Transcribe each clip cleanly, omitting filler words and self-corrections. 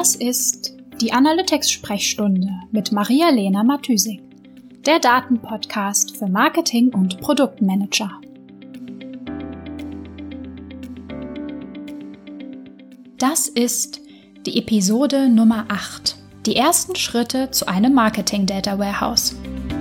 Das ist die Analytics-Sprechstunde mit Maria-Lena Matysik, der Datenpodcast für Marketing- und Produktmanager. Das ist die Episode Nummer 8, die ersten Schritte zu einem Marketing Data Warehouse.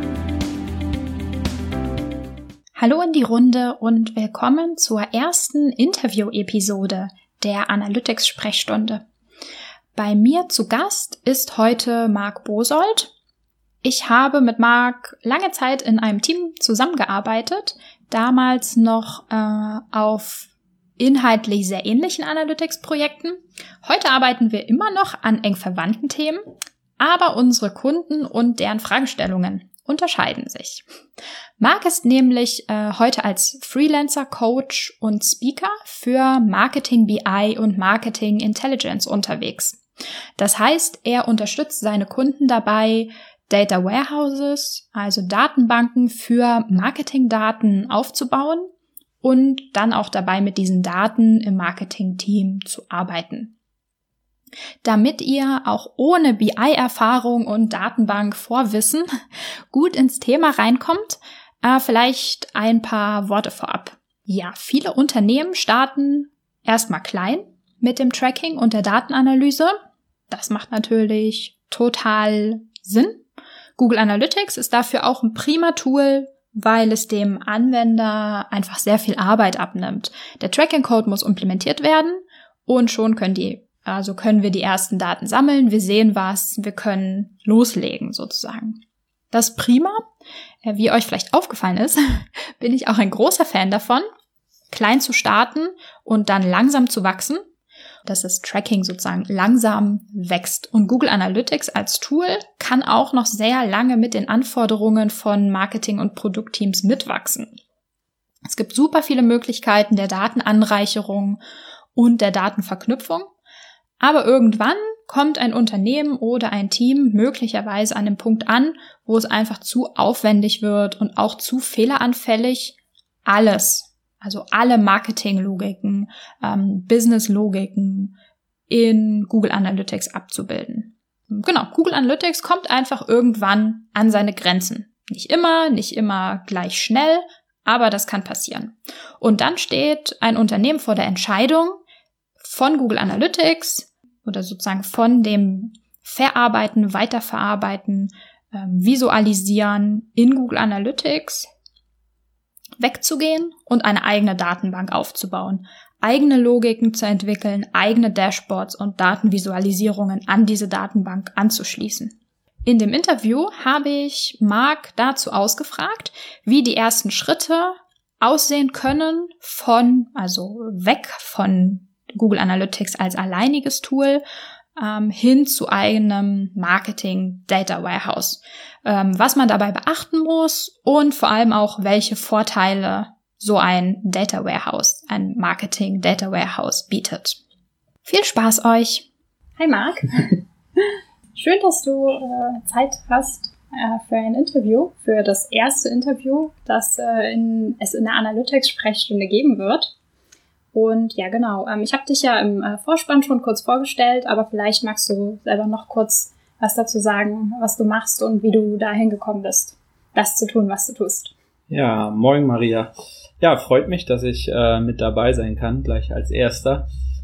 Hallo in die Runde und willkommen zur ersten Interview-Episode der Analytics-Sprechstunde. Bei mir zu Gast ist heute Marc Bosold. Ich habe mit Marc lange Zeit in einem Team zusammengearbeitet, damals noch auf inhaltlich sehr ähnlichen Analytics-Projekten. Heute arbeiten wir immer noch an eng verwandten Themen, aber unsere Kunden und deren Fragestellungen unterscheiden sich. Marc ist nämlich heute als Freelancer, Coach und Speaker für Marketing BI und Marketing Intelligence unterwegs. Das heißt, er unterstützt seine Kunden dabei, Data Warehouses, also Datenbanken für Marketingdaten aufzubauen und dann auch dabei mit diesen Daten im Marketing-Team zu arbeiten. Damit ihr auch ohne BI-Erfahrung und Datenbank-Vorwissen gut ins Thema reinkommt, vielleicht ein paar Worte vorab. Ja, viele Unternehmen starten erstmal klein mit dem Tracking und der Datenanalyse. Das macht natürlich total Sinn. Google Analytics ist dafür auch ein prima Tool, weil es dem Anwender einfach sehr viel Arbeit abnimmt. Der Tracking-Code muss implementiert werden und schon können wir die ersten Daten sammeln, wir sehen was, wir können loslegen sozusagen. Das ist prima. Wie euch vielleicht aufgefallen ist, bin ich auch ein großer Fan davon, klein zu starten und dann langsam zu wachsen, dass das Tracking sozusagen langsam wächst. Und Google Analytics als Tool kann auch noch sehr lange mit den Anforderungen von Marketing- und Produktteams mitwachsen. Es gibt super viele Möglichkeiten der Datenanreicherung und der Datenverknüpfung. Aber irgendwann kommt ein Unternehmen oder ein Team möglicherweise an dem Punkt an, wo es einfach zu aufwendig wird und auch zu fehleranfällig, alle Marketing-Logiken, Business-Logiken in Google Analytics abzubilden. Genau, Google Analytics kommt einfach irgendwann an seine Grenzen. Nicht immer gleich schnell, aber das kann passieren. Und dann steht ein Unternehmen vor der Entscheidung, von Google Analytics oder sozusagen von dem Verarbeiten, Weiterverarbeiten, Visualisieren in Google Analytics wegzugehen und eine eigene Datenbank aufzubauen, eigene Logiken zu entwickeln, eigene Dashboards und Datenvisualisierungen an diese Datenbank anzuschließen. In dem Interview habe ich Marc dazu ausgefragt, wie die ersten Schritte aussehen können weg von Google Analytics als alleiniges Tool hin zu einem Marketing Data Warehouse. Was man dabei beachten muss und vor allem auch, welche Vorteile so ein Data Warehouse, ein Marketing Data Warehouse bietet. Viel Spaß euch! Hi Marc! Schön, dass du Zeit hast für ein Interview, für das erste Interview, das es in der Analytics-Sprechstunde geben wird. Und ja, genau. Ich habe dich ja im Vorspann schon kurz vorgestellt, aber vielleicht magst du selber noch kurz was dazu sagen, was du machst und wie du dahin gekommen bist, das zu tun, was du tust. Ja, moin Maria. Ja, freut mich, dass ich mit dabei sein kann, gleich als Erster.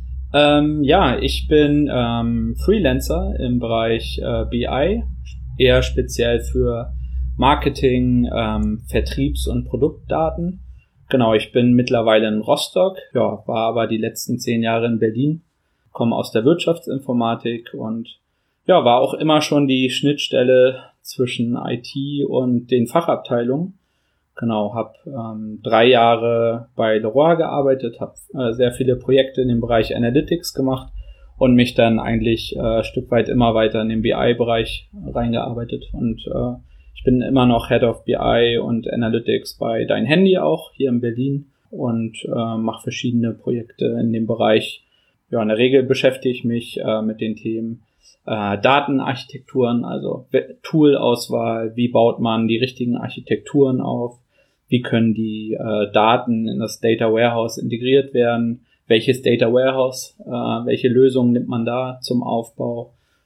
Ich bin Freelancer im Bereich BI, eher speziell für Marketing, Vertriebs- und Produktdaten. Genau, ich bin mittlerweile in Rostock, war aber die letzten 10 Jahre in Berlin, komme aus der Wirtschaftsinformatik und war auch immer schon die Schnittstelle zwischen IT und den Fachabteilungen. Genau, habe 3 Jahre bei Leroy gearbeitet, habe sehr viele Projekte in dem Bereich Analytics gemacht und mich dann eigentlich ein Stück weit immer weiter in den BI-Bereich reingearbeitet und ich bin immer noch Head of BI und Analytics bei Dein Handy auch hier in Berlin und mache verschiedene Projekte in dem Bereich. Ja, in der Regel beschäftige ich mich mit den Themen Datenarchitekturen, also Toolauswahl, wie baut man die richtigen Architekturen auf, wie können die Daten in das Data Warehouse integriert werden, welches Data Warehouse, welche Lösungen nimmt man da zum Aufbau,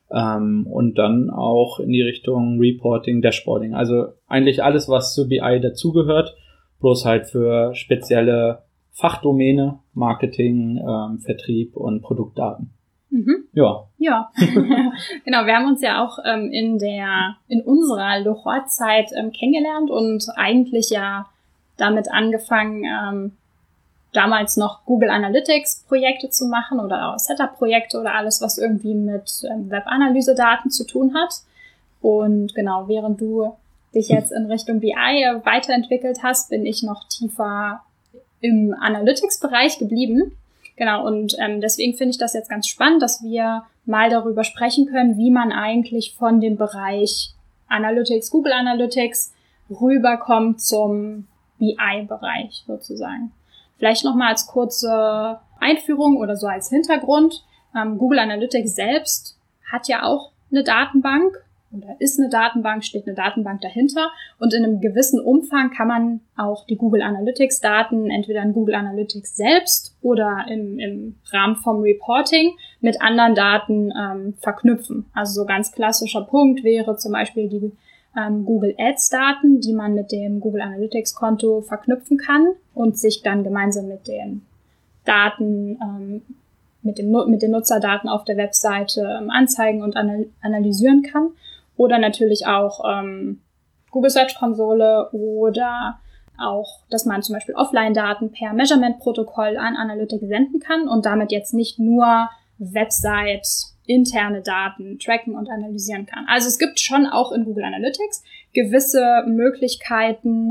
und dann auch in die Richtung Reporting, Dashboarding. Also eigentlich alles, was zu BI dazugehört, bloß halt für spezielle Fachdomäne, Marketing, Vertrieb und Produktdaten. Ja. Ja, genau. Wir haben uns ja auch in unserer Lohort-Zeit kennengelernt und eigentlich ja damit angefangen, damals noch Google Analytics Projekte zu machen oder auch Setup-Projekte oder alles, was irgendwie mit Web-Analyse-Daten zu tun hat. Und genau, während du dich jetzt in Richtung BI weiterentwickelt hast, bin ich noch tiefer im Analytics-Bereich geblieben. Genau, und deswegen finde ich das jetzt ganz spannend, dass wir mal darüber sprechen können, wie man eigentlich von dem Bereich Analytics, Google Analytics rüberkommt zum BI-Bereich sozusagen. Vielleicht nochmal als kurze Einführung oder so als Hintergrund. Google Analytics selbst hat ja auch eine Datenbank oder ist eine Datenbank, steht eine Datenbank dahinter. Und in einem gewissen Umfang kann man auch die Google Analytics Daten entweder in Google Analytics selbst oder im Rahmen vom Reporting mit anderen Daten verknüpfen. Also so ganz klassischer Punkt wäre zum Beispiel die Google Ads Daten, die man mit dem Google Analytics Konto verknüpfen kann und sich dann gemeinsam mit den Daten, mit den Nutzerdaten auf der Webseite anzeigen und analysieren kann. Oder natürlich auch Google Search Konsole oder auch, dass man zum Beispiel Offline-Daten per Measurement-Protokoll an Analytics senden kann und damit jetzt nicht nur Website-interne Daten tracken und analysieren kann. Also es gibt schon auch in Google Analytics gewisse Möglichkeiten,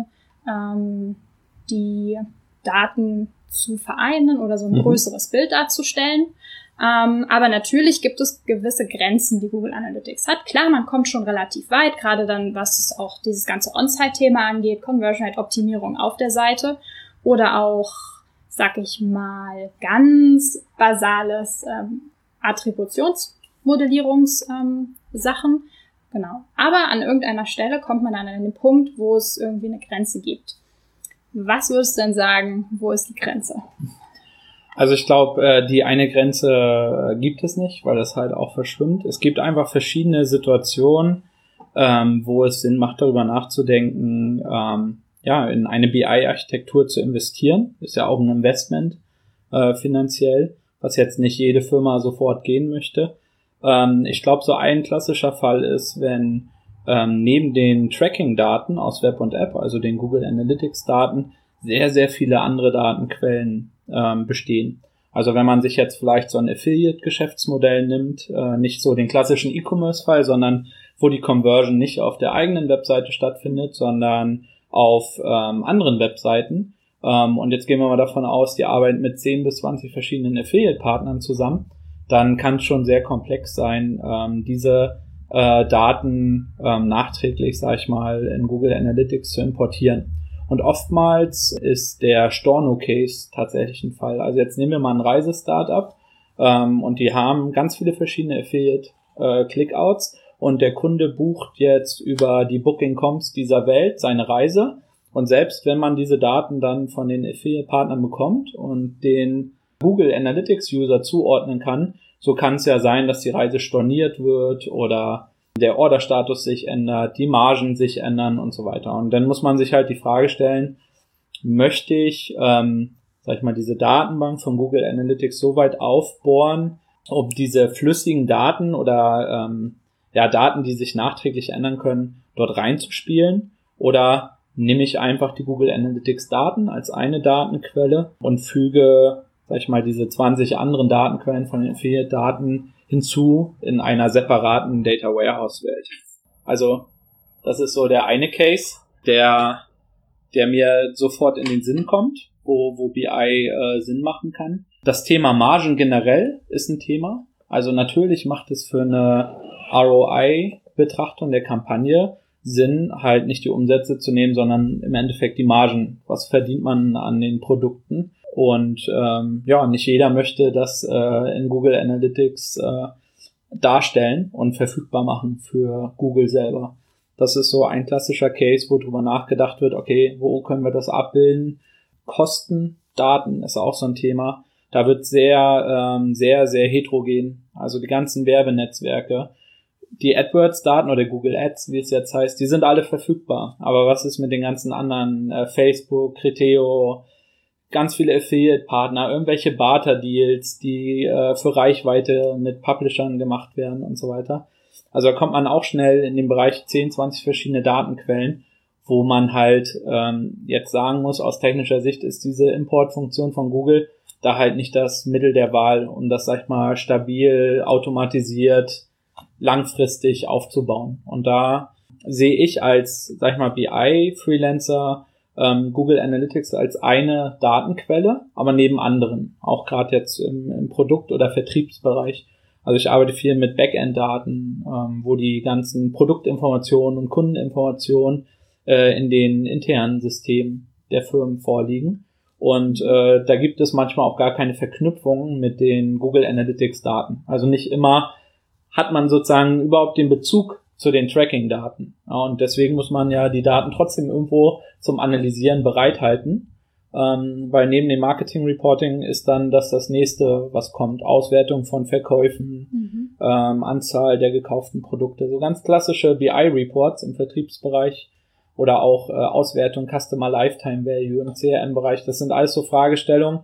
die Daten zu vereinen oder so ein größeres Bild darzustellen. Aber natürlich gibt es gewisse Grenzen, die Google Analytics hat. Klar, man kommt schon relativ weit, gerade dann, was auch dieses ganze On-Site-Thema angeht, Conversion Rate Optimierung auf der Seite oder auch, sag ich mal, ganz basales Attributionsmodellierungssachen. Genau. Aber an irgendeiner Stelle kommt man dann an den Punkt, wo es irgendwie eine Grenze gibt. Was würdest du denn sagen, wo ist die Grenze? Also ich glaube, die eine Grenze gibt es nicht, weil das halt auch verschwimmt. Es gibt einfach verschiedene Situationen, wo es Sinn macht, darüber nachzudenken, in eine BI-Architektur zu investieren. Ist ja auch ein Investment finanziell, was jetzt nicht jede Firma sofort gehen möchte. Ich glaube, so ein klassischer Fall ist, wenn neben den Tracking-Daten aus Web und App, also den Google Analytics-Daten, sehr, sehr viele andere Datenquellen bestehen. Also wenn man sich jetzt vielleicht so ein Affiliate-Geschäftsmodell nimmt, nicht so den klassischen E-Commerce-Fall, sondern wo die Conversion nicht auf der eigenen Webseite stattfindet, sondern auf anderen Webseiten. Und jetzt gehen wir mal davon aus, die arbeiten mit 10 bis 20 verschiedenen Affiliate-Partnern zusammen. Dann kann es schon sehr komplex sein, diese Daten nachträglich, sag ich mal, in Google Analytics zu importieren. Und oftmals ist der Storno-Case tatsächlich ein Fall. Also jetzt nehmen wir mal ein Reise-Startup und die haben ganz viele verschiedene Affiliate-Clickouts und der Kunde bucht jetzt über die Booking.coms dieser Welt seine Reise. Und selbst wenn man diese Daten dann von den Affiliate-Partnern bekommt und den Google Analytics-User zuordnen kann, so kann es ja sein, dass die Reise storniert wird oder der Orderstatus sich ändert, die Margen sich ändern und so weiter. Und dann muss man sich halt die Frage stellen, möchte ich, diese Datenbank von Google Analytics so weit aufbohren, ob diese flüssigen Daten oder Daten, die sich nachträglich ändern können, dort reinzuspielen, oder nehme ich einfach die Google Analytics Daten als eine Datenquelle und füge, diese 20 anderen Datenquellen von den Affiliate-Daten hinzu in einer separaten Data Warehouse-Welt. Also das ist so der eine Case, der mir sofort in den Sinn kommt, wo BI Sinn machen kann. Das Thema Margen generell ist ein Thema. Also natürlich macht es für eine ROI-Betrachtung der Kampagne Sinn, halt nicht die Umsätze zu nehmen, sondern im Endeffekt die Margen. Was verdient man an den Produkten? Und nicht jeder möchte das in Google Analytics darstellen und verfügbar machen für Google selber. Das ist so ein klassischer Case, wo drüber nachgedacht wird, okay, wo können wir das abbilden? Kosten, Daten ist auch so ein Thema. Da wird sehr, sehr, sehr heterogen. Also die ganzen Werbenetzwerke die AdWords-Daten oder Google Ads, wie es jetzt heißt, die sind alle verfügbar. Aber was ist mit den ganzen anderen, Facebook, Criteo, ganz viele Affiliate-Partner, irgendwelche Barter-Deals, die für Reichweite mit Publishern gemacht werden und so weiter. Also da kommt man auch schnell in den Bereich 10, 20 verschiedene Datenquellen, wo man halt jetzt sagen muss, aus technischer Sicht ist diese Importfunktion von Google da halt nicht das Mittel der Wahl, um das, sag ich mal, stabil, automatisiert, langfristig aufzubauen. Und da sehe ich als, sag ich mal, BI-Freelancer Google Analytics als eine Datenquelle, aber neben anderen, auch gerade jetzt im Produkt- oder Vertriebsbereich. Also ich arbeite viel mit Backend-Daten, wo die ganzen Produktinformationen und Kundeninformationen in den internen Systemen der Firmen vorliegen. Und da gibt es manchmal auch gar keine Verknüpfungen mit den Google Analytics Daten. Also nicht immer hat man sozusagen überhaupt den Bezug zu den Tracking-Daten. Ja, und deswegen muss man ja die Daten trotzdem irgendwo zum Analysieren bereithalten. Weil neben dem Marketing-Reporting ist dann das nächste, was kommt. Auswertung von Verkäufen, Anzahl der gekauften Produkte. So ganz klassische BI-Reports im Vertriebsbereich. Oder auch Auswertung Customer Lifetime Value im CRM-Bereich. Das sind alles so Fragestellungen,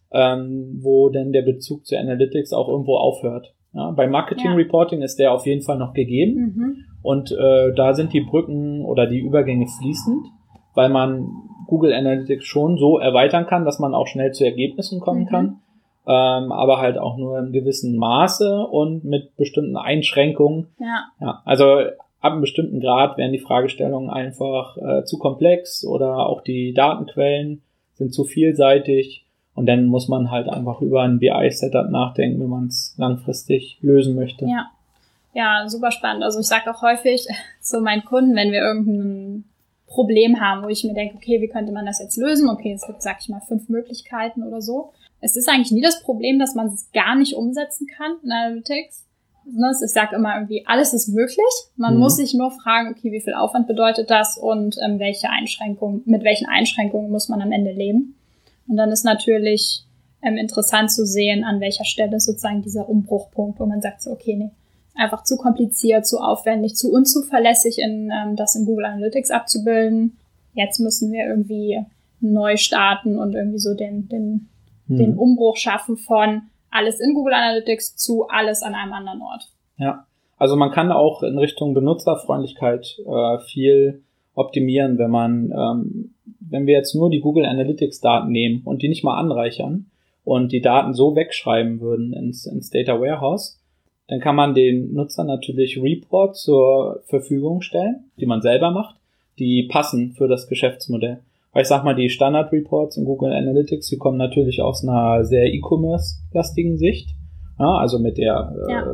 wo denn der Bezug zu Analytics auch irgendwo aufhört. Ja, bei Marketing Reporting ist der auf jeden Fall noch gegeben. Und da sind die Brücken oder die Übergänge fließend, weil man Google Analytics schon so erweitern kann, dass man auch schnell zu Ergebnissen kommen kann, aber halt auch nur in gewissem Maße und mit bestimmten Einschränkungen. Ja, also ab einem bestimmten Grad werden die Fragestellungen einfach zu komplex oder auch die Datenquellen sind zu vielseitig und dann muss man halt einfach über ein BI-Setup nachdenken, wenn man es langfristig lösen möchte. Ja, super spannend. Also ich sage auch häufig zu meinen Kunden, wenn wir irgendein Problem haben, wo ich mir denke, okay, wie könnte man das jetzt lösen? Okay, es gibt, sag ich mal, 5 Möglichkeiten oder so. Es ist eigentlich nie das Problem, dass man es gar nicht umsetzen kann in Analytics. Ich sage immer irgendwie, alles ist möglich. Man muss sich nur fragen, okay, wie viel Aufwand bedeutet das und mit welchen Einschränkungen muss man am Ende leben. Und dann ist natürlich interessant zu sehen, an welcher Stelle sozusagen dieser Umbruchpunkt, wo man sagt so, okay, nee, einfach zu kompliziert, zu aufwendig, zu unzuverlässig das in Google Analytics abzubilden. Jetzt müssen wir irgendwie neu starten und irgendwie so den Umbruch schaffen von alles in Google Analytics zu alles an einem anderen Ort. Ja, also man kann auch in Richtung Benutzerfreundlichkeit viel optimieren, wenn wir jetzt nur die Google Analytics Daten nehmen und die nicht mal anreichern und die Daten so wegschreiben würden ins Data Warehouse, dann kann man den Nutzer natürlich Reports zur Verfügung stellen, die man selber macht, die passen für das Geschäftsmodell. Weil ich sag mal, die Standard-Reports in Google Analytics, die kommen natürlich aus einer sehr E-Commerce-lastigen Sicht. Ja, also mit der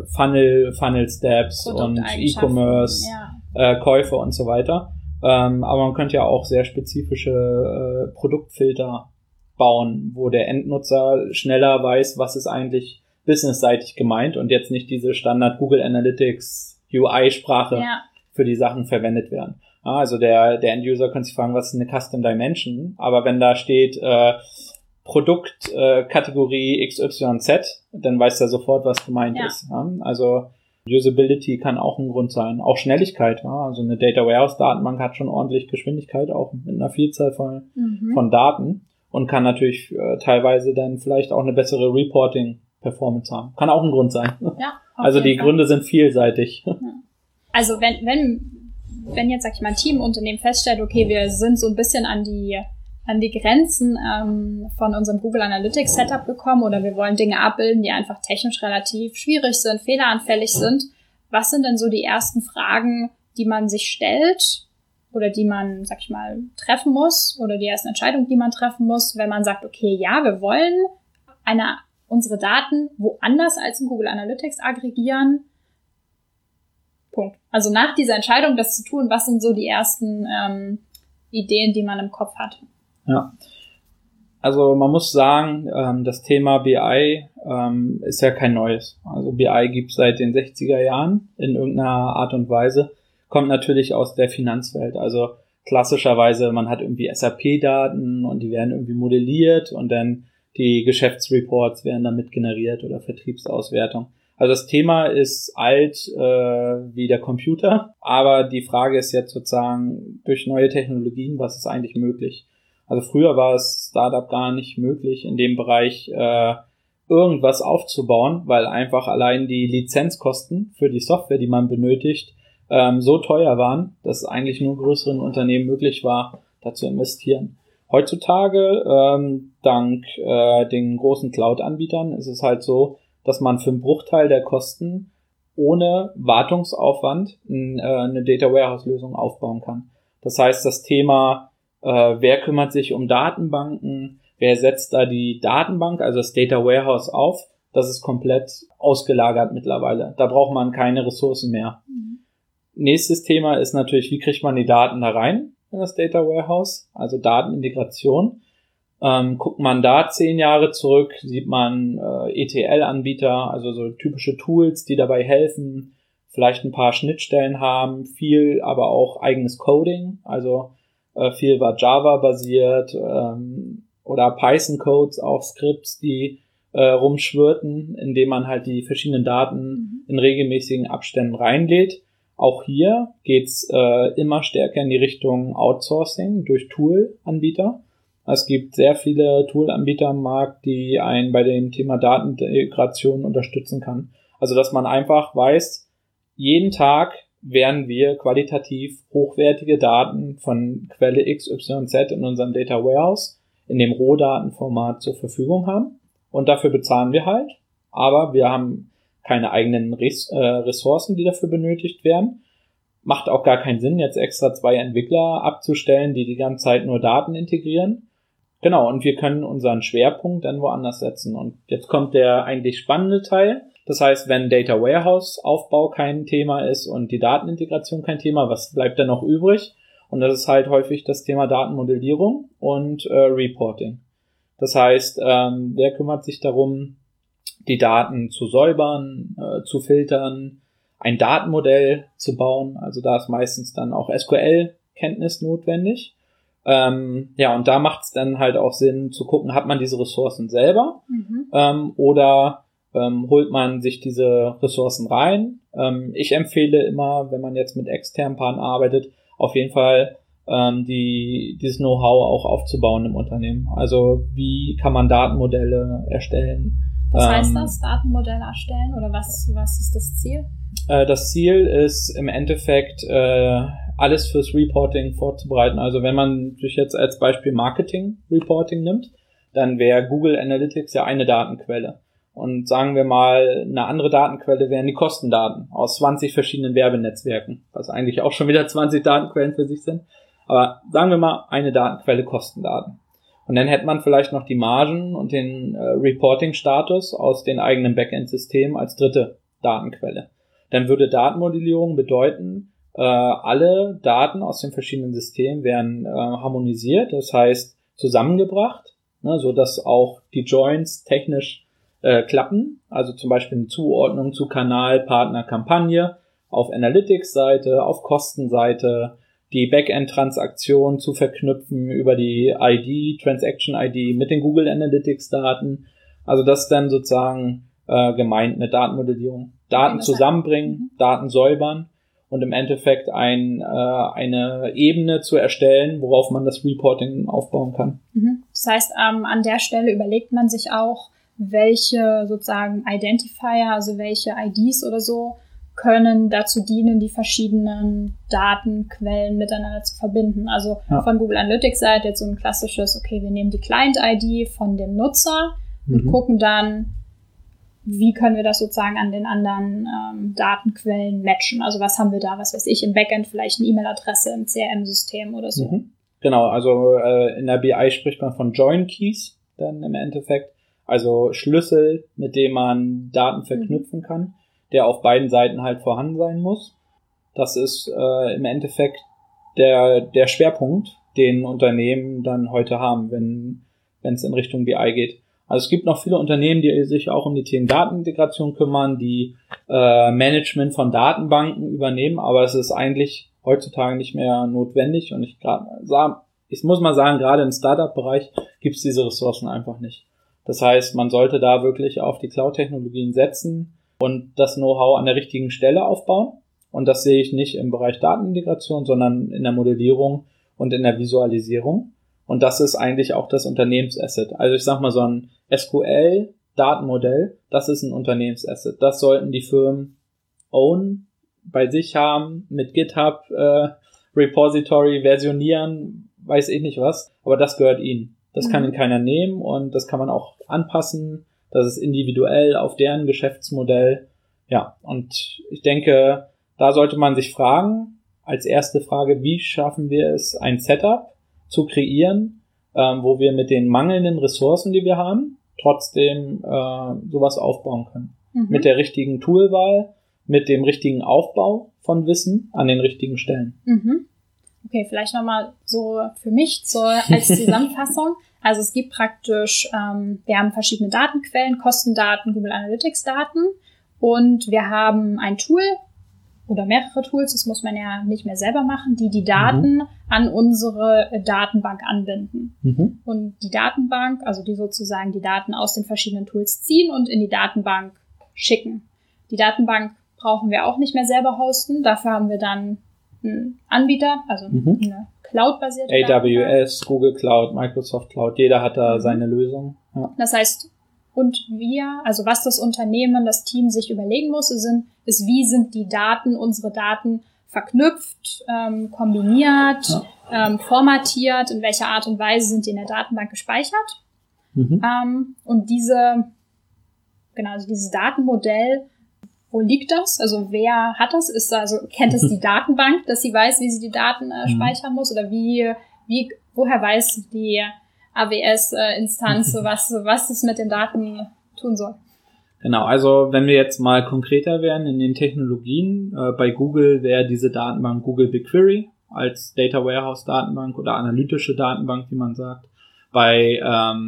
Funnel-Steps und E-Commerce, Käufe und so weiter. Aber man könnte ja auch sehr spezifische Produktfilter bauen, wo der Endnutzer schneller weiß, was ist eigentlich businessseitig gemeint und jetzt nicht diese Standard Google Analytics UI-Sprache für die Sachen verwendet werden. Also der End-User kann sich fragen, was ist eine Custom Dimension? Aber wenn da steht Produktkategorie XYZ, dann weiß er sofort, was gemeint ist. Ja? Also Usability kann auch ein Grund sein. Auch Schnelligkeit. Ja? Also eine Data Warehouse Datenbank hat schon ordentlich Geschwindigkeit, auch mit einer Vielzahl von Daten und kann natürlich teilweise dann vielleicht auch eine bessere Reporting-Performance haben. Kann auch ein Grund sein. Ja, also die Gründe sind vielseitig. Ja. Also wenn jetzt, sag ich mal, ein Team im Unternehmen feststellt, okay, wir sind so ein bisschen an die Grenzen von unserem Google Analytics Setup gekommen oder wir wollen Dinge abbilden, die einfach technisch relativ schwierig sind, fehleranfällig sind. Was sind denn so die ersten Fragen, die man sich stellt oder die man, sag ich mal, treffen muss oder die ersten Entscheidungen, die man treffen muss, wenn man sagt, okay, ja, wir wollen unsere Daten woanders als in Google Analytics aggregieren. Punkt. Also nach dieser Entscheidung, das zu tun, was sind so die ersten Ideen, die man im Kopf hat? Ja, also man muss sagen, das Thema BI ist ja kein neues. Also BI gibt es seit den 60er Jahren in irgendeiner Art und Weise. Kommt natürlich aus der Finanzwelt. Also klassischerweise, man hat irgendwie SAP-Daten und die werden irgendwie modelliert und dann die Geschäftsreports werden damit generiert oder Vertriebsauswertung. Also das Thema ist alt wie der Computer, aber die Frage ist jetzt sozusagen durch neue Technologien, was ist eigentlich möglich? Also früher war es Startup gar nicht möglich, in dem Bereich irgendwas aufzubauen, weil einfach allein die Lizenzkosten für die Software, die man benötigt, so teuer waren, dass es eigentlich nur größeren Unternehmen möglich war, da zu investieren. Heutzutage, dank den großen Cloud-Anbietern, ist es halt so, dass man für einen Bruchteil der Kosten ohne Wartungsaufwand eine Data Warehouse-Lösung aufbauen kann. Das heißt, das Thema, wer kümmert sich um Datenbanken, wer setzt da die Datenbank, also das Data Warehouse auf, das ist komplett ausgelagert mittlerweile. Da braucht man keine Ressourcen mehr. Nächstes Thema ist natürlich, wie kriegt man die Daten da rein in das Data Warehouse, also Datenintegration. Guckt man da 10 Jahre zurück, sieht man ETL-Anbieter, also so typische Tools, die dabei helfen, vielleicht ein paar Schnittstellen haben, viel aber auch eigenes Coding, also viel war Java-basiert oder Python-Codes, auch Skripts, die rumschwirrten, indem man halt die verschiedenen Daten in regelmäßigen Abständen reinlädt. Auch hier geht's immer stärker in die Richtung Outsourcing durch Tool-Anbieter. Es gibt sehr viele Tool-Anbieter am Markt, die einen bei dem Thema Datenintegration unterstützen kann. Also dass man einfach weiß, jeden Tag werden wir qualitativ hochwertige Daten von Quelle XYZ in unserem Data Warehouse in dem Rohdatenformat zur Verfügung haben. Und dafür bezahlen wir halt. Aber wir haben keine eigenen Ressourcen, die dafür benötigt werden. Macht auch gar keinen Sinn, jetzt extra 2 Entwickler abzustellen, die ganze Zeit nur Daten integrieren. Genau, und wir können unseren Schwerpunkt dann woanders setzen. Und jetzt kommt der eigentlich spannende Teil. Das heißt, wenn Data Warehouse Aufbau kein Thema ist und die Datenintegration kein Thema, was bleibt dann noch übrig? Und das ist halt häufig das Thema Datenmodellierung und Reporting. Das heißt, wer kümmert sich darum, die Daten zu säubern, zu filtern, ein Datenmodell zu bauen. Also da ist meistens dann auch SQL-Kenntnis notwendig. Und da macht es dann halt auch Sinn zu gucken, hat man diese Ressourcen selber oder holt man sich diese Ressourcen rein. Ich empfehle immer, wenn man jetzt mit externen Partnern arbeitet, auf jeden Fall dieses Know-how auch aufzubauen im Unternehmen. Also wie kann man Datenmodelle erstellen? Was heißt das, Datenmodelle erstellen, oder was ist das Ziel? Das Ziel ist im Endeffekt, alles fürs Reporting vorzubereiten. Also wenn man sich jetzt als Beispiel Marketing-Reporting nimmt, dann wäre Google Analytics ja eine Datenquelle. Und sagen wir mal, eine andere Datenquelle wären die Kostendaten aus 20 verschiedenen Werbenetzwerken, was eigentlich auch schon wieder 20 Datenquellen für sich sind. Aber sagen wir mal, eine Datenquelle Kostendaten. Und dann hätte man vielleicht noch die Margen und den Reporting-Status aus den eigenen Backend-Systemen als dritte Datenquelle. Dann würde Datenmodellierung bedeuten, alle Daten aus den verschiedenen Systemen werden harmonisiert, das heißt zusammengebracht, ne, so dass auch die Joins technisch klappen. Also zum Beispiel eine Zuordnung zu Kanal, Partner, Kampagne auf Analytics-Seite, auf Kostenseite, die Backend-Transaktion zu verknüpfen über die ID, Transaction-ID mit den Google Analytics-Daten. Also das ist dann sozusagen gemeint mit Datenmodellierung. Daten zusammenbringen, Daten säubern und im Endeffekt eine Ebene zu erstellen, worauf man das Reporting aufbauen kann. Das heißt, an der Stelle überlegt man sich auch, welche sozusagen Identifier, also welche IDs oder so, können dazu dienen, die verschiedenen Datenquellen miteinander zu verbinden. Also von Google Analytics Seite jetzt so ein klassisches, okay, wir nehmen die Client-ID von dem Nutzer und gucken dann, wie können wir das sozusagen an den anderen Datenquellen matchen. Also was haben wir da, was weiß ich, im Backend vielleicht eine E-Mail-Adresse im CRM-System oder so. Genau, also in der BI spricht man von Join Keys dann im Endeffekt, also Schlüssel, mit dem man Daten verknüpfen kann, der auf beiden Seiten halt vorhanden sein muss. Das ist im Endeffekt der Schwerpunkt, den Unternehmen dann heute haben, wenn es in Richtung BI geht. Also es gibt noch viele Unternehmen, die sich auch um die Themen Datenintegration kümmern, die Management von Datenbanken übernehmen, aber es ist eigentlich heutzutage nicht mehr notwendig und ich muss mal sagen, gerade im Startup-Bereich gibt es diese Ressourcen einfach nicht. Das heißt, man sollte da wirklich auf die Cloud-Technologien setzen, und das Know-how an der richtigen Stelle aufbauen. Und das sehe ich nicht im Bereich Datenintegration, sondern in der Modellierung und in der Visualisierung. Und das ist eigentlich auch das Unternehmensasset. Also ich sag mal, so ein SQL-Datenmodell, das ist ein Unternehmensasset. Das sollten die Firmen own, bei sich haben, mit GitHub, Repository, versionieren, weiß ich nicht was. Aber das gehört ihnen. Das kann ihnen keiner nehmen und das kann man auch anpassen. Das ist individuell auf deren Geschäftsmodell. Ja, und ich denke, da sollte man sich fragen, als erste Frage, wie schaffen wir es, ein Setup zu kreieren, wo wir mit den mangelnden Ressourcen, die wir haben, trotzdem sowas aufbauen können. Mit der richtigen Toolwahl, mit dem richtigen Aufbau von Wissen an den richtigen Stellen. Okay, vielleicht nochmal so für mich als Zusammenfassung. Also es gibt praktisch, wir haben verschiedene Datenquellen, Kostendaten, Google Analytics Daten und wir haben ein Tool oder mehrere Tools, das muss man ja nicht mehr selber machen, die Daten an unsere Datenbank anbinden. Und die Datenbank, also die sozusagen die Daten aus den verschiedenen Tools ziehen und in die Datenbank schicken. Die Datenbank brauchen wir auch nicht mehr selber hosten, dafür haben wir dann einen Anbieter, also eine Cloud-basierte AWS, Google Cloud, Microsoft Cloud, jeder hat da seine Lösung. Ja. Das heißt, und also was das Unternehmen, das Team sich überlegen muss, ist, wie sind die Daten, unsere Daten verknüpft, kombiniert, formatiert, in welcher Art und Weise sind die in der Datenbank gespeichert. Und dieses Datenmodell, wo liegt das? Also wer hat das? Kennt es die Datenbank, dass sie weiß, wie sie die Daten speichern muss? Oder woher weiß die AWS-Instanz, was es mit den Daten tun soll? Genau, also wenn wir jetzt mal konkreter werden in den Technologien, bei Google wäre diese Datenbank Google BigQuery als Data Warehouse Datenbank oder analytische Datenbank, wie man sagt. Bei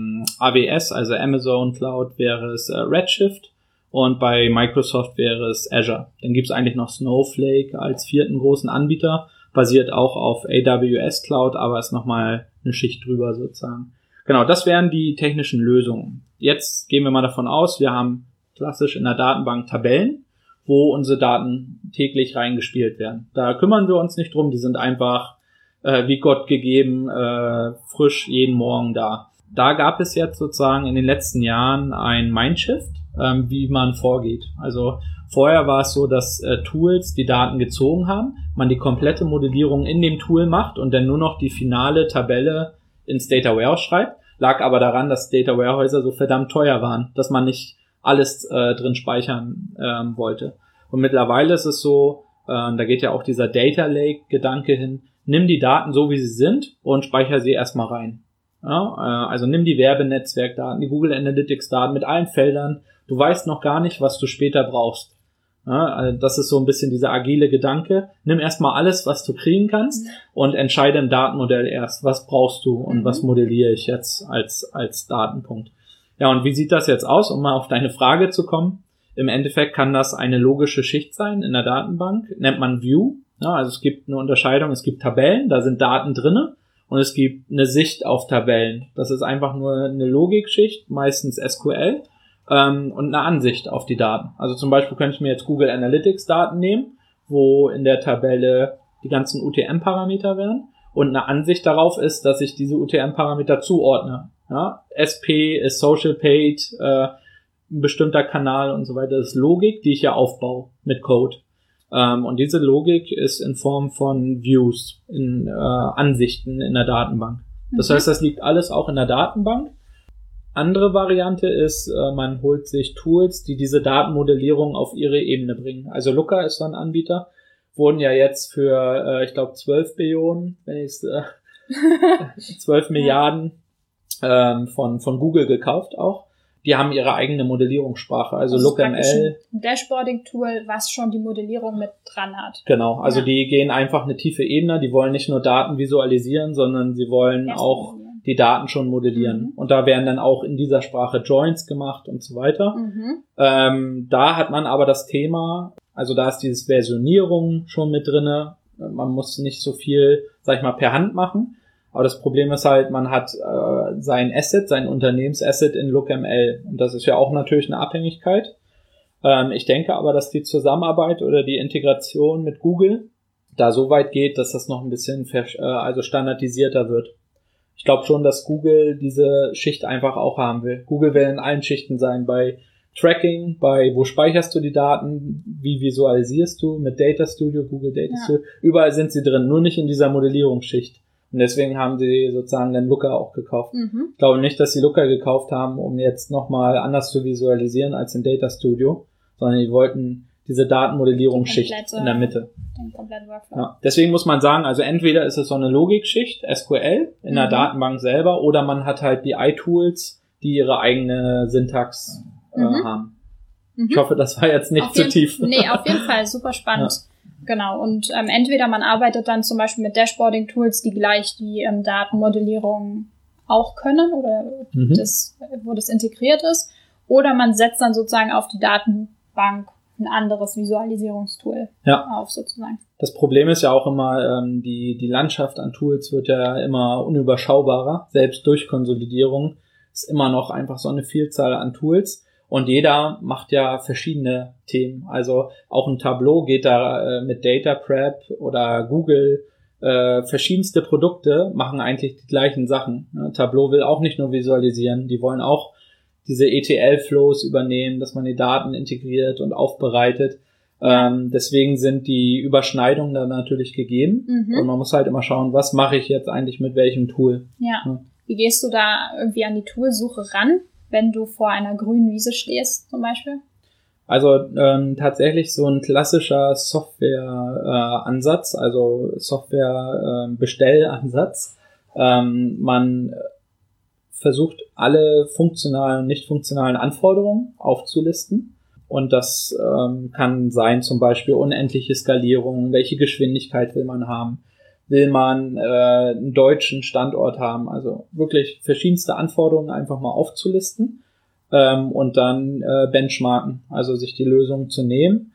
AWS, also Amazon Cloud, wäre es Redshift. Und bei Microsoft wäre es Azure. Dann gibt es eigentlich noch Snowflake als vierten großen Anbieter, basiert auch auf AWS Cloud, aber ist nochmal eine Schicht drüber sozusagen. Genau, das wären die technischen Lösungen. Jetzt gehen wir mal davon aus, wir haben klassisch in der Datenbank Tabellen, wo unsere Daten täglich reingespielt werden. Da kümmern wir uns nicht drum, die sind einfach wie Gott gegeben, frisch jeden Morgen da. Da gab es jetzt sozusagen in den letzten Jahren ein Mindshift, wie man vorgeht. Also vorher war es so, dass Tools die Daten gezogen haben, man die komplette Modellierung in dem Tool macht und dann nur noch die finale Tabelle ins Data Warehouse schreibt. Lag aber daran, dass Data Warehäuser so verdammt teuer waren, dass man nicht alles drin speichern wollte. Und mittlerweile ist es so, da geht ja auch dieser Data Lake Gedanke hin, nimm die Daten so, wie sie sind und speicher sie erstmal rein. Ja, also nimm die Werbenetzwerkdaten, die Google Analytics Daten mit allen Feldern. Du weißt noch gar nicht, was du später brauchst. Ja, also das ist so ein bisschen dieser agile Gedanke. Nimm erstmal alles, was du kriegen kannst und entscheide im Datenmodell erst, was brauchst du und was modelliere ich jetzt als Datenpunkt. Ja, und wie sieht das jetzt aus, um mal auf deine Frage zu kommen? Im Endeffekt kann das eine logische Schicht sein in der Datenbank, nennt man View. Ja, also es gibt eine Unterscheidung, es gibt Tabellen, da sind Daten drinne. Und es gibt eine Sicht auf Tabellen. Das ist einfach nur eine Logikschicht, meistens SQL, und eine Ansicht auf die Daten. Also zum Beispiel könnte ich mir jetzt Google Analytics Daten nehmen, wo in der Tabelle die ganzen UTM-Parameter wären. Und eine Ansicht darauf ist, dass ich diese UTM-Parameter zuordne. Ja, SP ist Social Paid, ein bestimmter Kanal und so weiter. Das ist Logik, die ich ja aufbaue mit Code. Und diese Logik ist in Form von Views, in Ansichten in der Datenbank. Das heißt, das liegt alles auch in der Datenbank. Andere Variante ist, man holt sich Tools, die diese Datenmodellierung auf ihre Ebene bringen. Also Looker ist so ein Anbieter, wurden ja jetzt für, ich glaube, 12 Billionen, 12 Milliarden von Google gekauft auch. Die haben ihre eigene Modellierungssprache, also LookML. Ein Dashboarding-Tool, was schon die Modellierung mit dran hat. Genau, also die gehen einfach eine tiefe Ebene, die wollen nicht nur Daten visualisieren, sondern sie wollen auch die Daten schon modellieren. Und da werden dann auch in dieser Sprache Joins gemacht und so weiter. Da hat man aber das Thema, also da ist dieses Versionierung schon mit drinne. Man muss nicht so viel, sag ich mal, per Hand machen. Aber das Problem ist halt, man hat sein Asset, sein Unternehmensasset in LookML. Und das ist ja auch natürlich eine Abhängigkeit. Ich denke aber, dass die Zusammenarbeit oder die Integration mit Google da so weit geht, dass das noch ein bisschen also standardisierter wird. Ich glaube schon, dass Google diese Schicht einfach auch haben will. Google will in allen Schichten sein, bei Tracking, bei wo speicherst du die Daten, wie visualisierst du mit Data Studio, Google Data Studio, überall sind sie drin, nur nicht in dieser Modellierungsschicht. Und deswegen haben sie sozusagen den Looker auch gekauft. Ich glaube nicht, dass sie Looker gekauft haben, um jetzt nochmal anders zu visualisieren als in Data Studio, sondern die wollten diese Datenmodellierungsschicht in der Mitte. Ja. Deswegen muss man sagen, also entweder ist es so eine Logikschicht, SQL, in der Datenbank selber, oder man hat halt BI-Tools, die ihre eigene Syntax haben. Ich hoffe, das war jetzt nicht zu tief. Nee, auf jeden Fall, super spannend. Ja. Genau, und entweder man arbeitet dann zum Beispiel mit Dashboarding-Tools, die gleich die Datenmodellierung auch können, oder wo das integriert ist, oder man setzt dann sozusagen auf die Datenbank ein anderes Visualisierungstool auf, sozusagen. Das Problem ist ja auch immer, die Landschaft an Tools wird ja immer unüberschaubarer. Selbst durch Konsolidierung ist immer noch einfach so eine Vielzahl an Tools. Und jeder macht ja verschiedene Themen. Also auch ein Tableau geht da mit Data Prep oder Google. Verschiedenste Produkte machen eigentlich die gleichen Sachen. Tableau will auch nicht nur visualisieren, die wollen auch diese ETL-Flows übernehmen, dass man die Daten integriert und aufbereitet. Deswegen sind die Überschneidungen dann natürlich gegeben. Und man muss halt immer schauen, was mache ich jetzt eigentlich mit welchem Tool. Ja. Wie gehst du da irgendwie an die Toolsuche ran, wenn du vor einer grünen Wiese stehst zum Beispiel? Also tatsächlich so ein klassischer Software-Ansatz, also Software-Bestellansatz. Man versucht, alle funktionalen und nicht funktionalen Anforderungen aufzulisten. Und das kann sein zum Beispiel unendliche Skalierung, welche Geschwindigkeit will man haben, will man einen deutschen Standort haben, also wirklich verschiedenste Anforderungen einfach mal aufzulisten und dann benchmarken, also sich die Lösung zu nehmen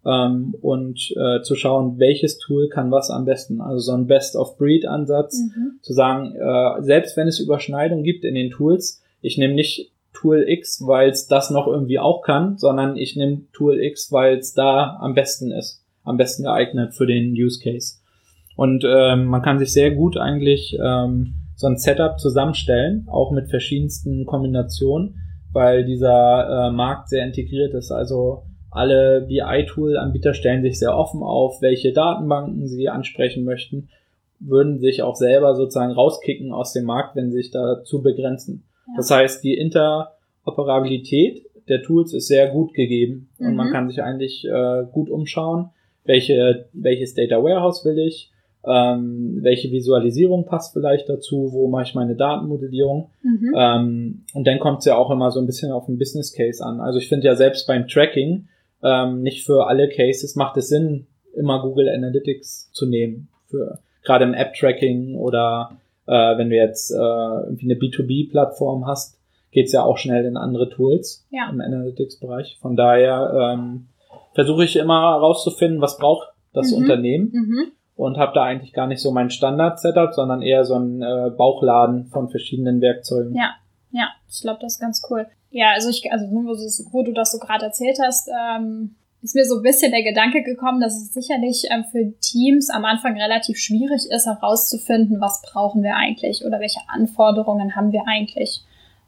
und zu schauen, welches Tool kann was am besten. Also so ein Best-of-Breed-Ansatz, zu sagen, selbst wenn es Überschneidungen gibt in den Tools, ich nehme nicht Tool X, weil es das noch irgendwie auch kann, sondern ich nehme Tool X, weil es da am besten ist, am besten geeignet für den Use Case. Und man kann sich sehr gut eigentlich so ein Setup zusammenstellen, auch mit verschiedensten Kombinationen, weil dieser Markt sehr integriert ist. Also alle BI-Tool-Anbieter stellen sich sehr offen auf, welche Datenbanken sie ansprechen möchten, würden sich auch selber sozusagen rauskicken aus dem Markt, wenn sie sich dazu begrenzen. Ja. Das heißt, die Interoperabilität der Tools ist sehr gut gegeben und man kann sich eigentlich gut umschauen, welches Data Warehouse will ich, welche Visualisierung passt vielleicht dazu, wo mache ich meine Datenmodellierung. Und dann kommt es ja auch immer so ein bisschen auf den Business Case an. Also ich finde ja selbst beim Tracking, nicht für alle Cases macht es Sinn, immer Google Analytics zu nehmen. Für gerade im App-Tracking oder wenn du jetzt irgendwie eine B2B-Plattform hast, geht's ja auch schnell in andere Tools im Analytics-Bereich. Von daher versuche ich immer herauszufinden, was braucht das Unternehmen und habe da eigentlich gar nicht so mein Standard-Setup, sondern eher so einen Bauchladen von verschiedenen Werkzeugen. Ja, ich glaube, das ist ganz cool. Ja, also wo du das so gerade erzählt hast, ist mir so ein bisschen der Gedanke gekommen, dass es sicherlich für Teams am Anfang relativ schwierig ist, herauszufinden, was brauchen wir eigentlich oder welche Anforderungen haben wir eigentlich.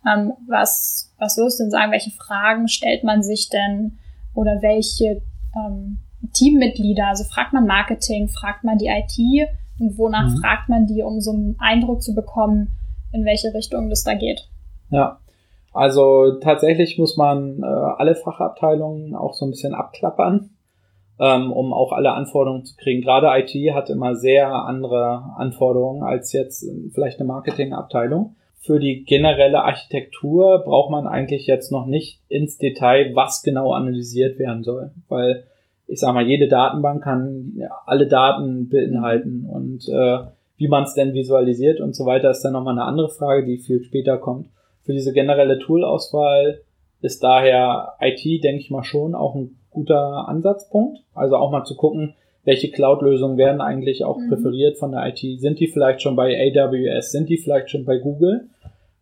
Was würdest du denn sagen, welche Fragen stellt man sich denn oder welche Teammitglieder, also fragt man Marketing, fragt man die IT und wonach fragt man die, um so einen Eindruck zu bekommen, in welche Richtung das da geht? Ja, also tatsächlich muss man alle Fachabteilungen auch so ein bisschen abklappern, um auch alle Anforderungen zu kriegen. Gerade IT hat immer sehr andere Anforderungen als jetzt vielleicht eine Marketingabteilung. Für die generelle Architektur braucht man eigentlich jetzt noch nicht ins Detail, was genau analysiert werden soll, weil ich sag mal, jede Datenbank kann alle Daten beinhalten und wie man es denn visualisiert und so weiter ist dann nochmal eine andere Frage, die viel später kommt. Für diese generelle Toolauswahl ist daher IT, denke ich mal, schon auch ein guter Ansatzpunkt. Also auch mal zu gucken, welche Cloud-Lösungen werden eigentlich auch präferiert von der IT. Sind die vielleicht schon bei AWS? Sind die vielleicht schon bei Google?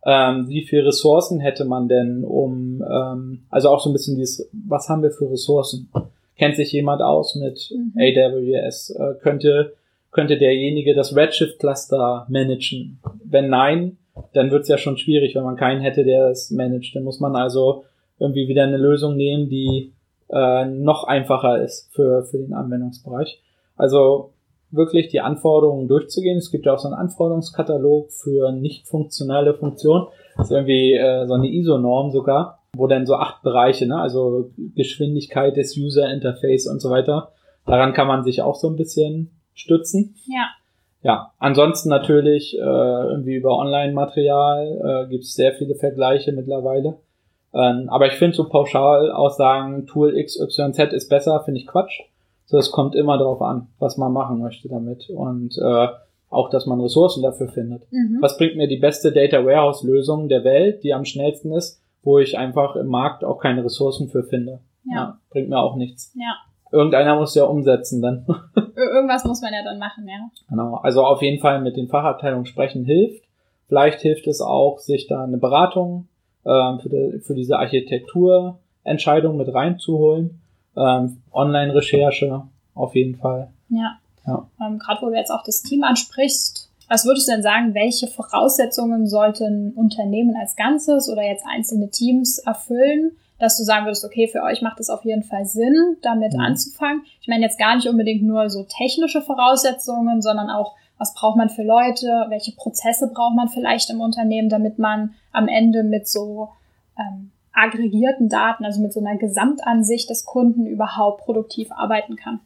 Wie viel Ressourcen hätte man denn also auch so ein bisschen dieses, was haben wir für Ressourcen? Kennt sich jemand aus mit AWS? Könnte derjenige das Redshift-Cluster managen? Wenn nein, dann wird es ja schon schwierig, wenn man keinen hätte, der es managt. Dann muss man also irgendwie wieder eine Lösung nehmen, die noch einfacher ist für den Anwendungsbereich. Also wirklich die Anforderungen durchzugehen. Es gibt ja auch so einen Anforderungskatalog für nicht funktionale Funktionen. Das ist irgendwie so eine ISO-Norm sogar, wo dann so 8 Bereiche, ne, also Geschwindigkeit des User-Interface und so weiter. Daran kann man sich auch so ein bisschen stützen. Ja. Ja, ansonsten natürlich irgendwie über Online-Material gibt es sehr viele Vergleiche mittlerweile. Aber ich finde so pauschal Aussagen, Tool XYZ ist besser, finde ich Quatsch. So, es kommt immer darauf an, was man machen möchte damit und auch, dass man Ressourcen dafür findet. Was bringt mir die beste Data Warehouse Lösung der Welt, die am schnellsten ist, wo ich einfach im Markt auch keine Ressourcen für finde? Ja, bringt mir auch nichts. Ja. Irgendeiner muss ja umsetzen dann. Irgendwas muss man ja dann machen, ja. Genau, also auf jeden Fall mit den Fachabteilungen sprechen hilft. Vielleicht hilft es auch, sich da eine Beratung für diese Architekturentscheidung mit reinzuholen. Online-Recherche auf jeden Fall. Ja. Gerade wo du jetzt auch das Team ansprichst, was würdest du denn sagen, welche Voraussetzungen sollten Unternehmen als Ganzes oder jetzt einzelne Teams erfüllen, dass du sagen würdest, okay, für euch macht es auf jeden Fall Sinn, damit anzufangen? Ich meine jetzt gar nicht unbedingt nur so technische Voraussetzungen, sondern auch, was braucht man für Leute, welche Prozesse braucht man vielleicht im Unternehmen, damit man am Ende mit so aggregierten Daten, also mit so einer Gesamtansicht des Kunden überhaupt produktiv arbeiten kann.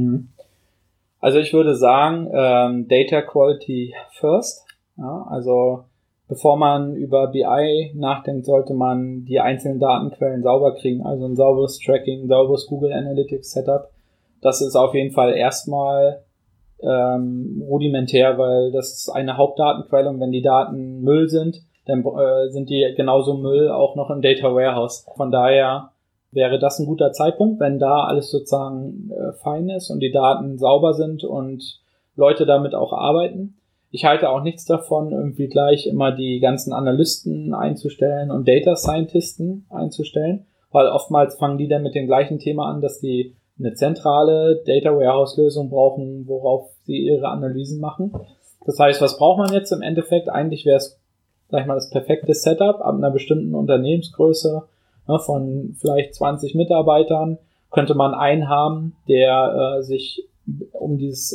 Also ich würde sagen, Data Quality first. Ja, also bevor man über BI nachdenkt, sollte man die einzelnen Datenquellen sauber kriegen. Also ein sauberes Tracking, ein sauberes Google Analytics Setup. Das ist auf jeden Fall erstmal rudimentär, weil das ist eine Hauptdatenquelle und wenn die Daten Müll sind, dann sind die genauso Müll auch noch im Data Warehouse. Von daher wäre das ein guter Zeitpunkt, wenn da alles sozusagen fein ist und die Daten sauber sind und Leute damit auch arbeiten. Ich halte auch nichts davon, irgendwie gleich immer die ganzen Analysten einzustellen und Data Scientisten einzustellen, weil oftmals fangen die dann mit dem gleichen Thema an, dass die eine zentrale Data Warehouse Lösung brauchen, worauf sie ihre Analysen machen. Das heißt, was braucht man jetzt im Endeffekt? Eigentlich wäre es, sag ich mal, das perfekte Setup ab einer bestimmten Unternehmensgröße, ne, von vielleicht 20 Mitarbeitern, könnte man einen haben, der sich um dieses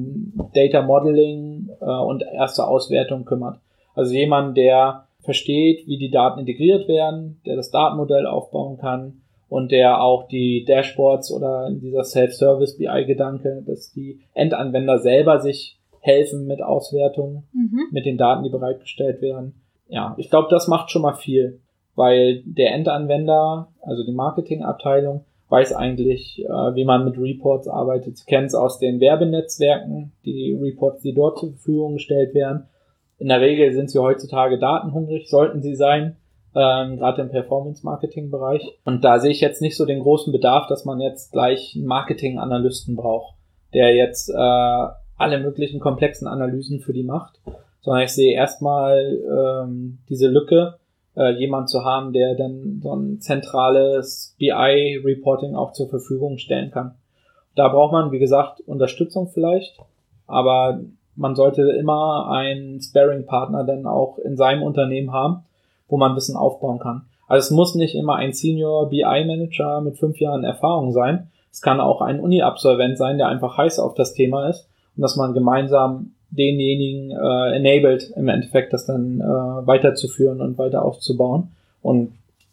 Data Modeling und erste Auswertung kümmert. Also jemand, der versteht, wie die Daten integriert werden, der das Datenmodell aufbauen kann und der auch die Dashboards oder dieser Self-Service BI-Gedanke, dass die Endanwender selber sich helfen mit Auswertungen, mit den Daten, die bereitgestellt werden. Ja, ich glaube, das macht schon mal viel, weil der Endanwender, also die Marketingabteilung, weiß eigentlich, wie man mit Reports arbeitet. Sie kennen es aus den Werbenetzwerken, die Reports, die dort zur Verfügung gestellt werden. In der Regel sind sie heutzutage datenhungrig, sollten sie sein, gerade im Performance-Marketing-Bereich. Und da sehe ich jetzt nicht so den großen Bedarf, dass man jetzt gleich einen Marketing-Analysten braucht, der jetzt alle möglichen komplexen Analysen für die macht, sondern ich sehe erstmal diese Lücke, jemand zu haben, der dann so ein zentrales BI-Reporting auch zur Verfügung stellen kann. Da braucht man, wie gesagt, Unterstützung vielleicht, aber man sollte immer einen Sparring-Partner dann auch in seinem Unternehmen haben, wo man ein bisschen aufbauen kann. Also es muss nicht immer ein Senior BI-Manager mit 5 Jahren Erfahrung sein. Es kann auch ein Uni-Absolvent sein, der einfach heiß auf das Thema ist und dass man gemeinsam denjenigen enabled, im Endeffekt das dann weiterzuführen und weiter aufzubauen und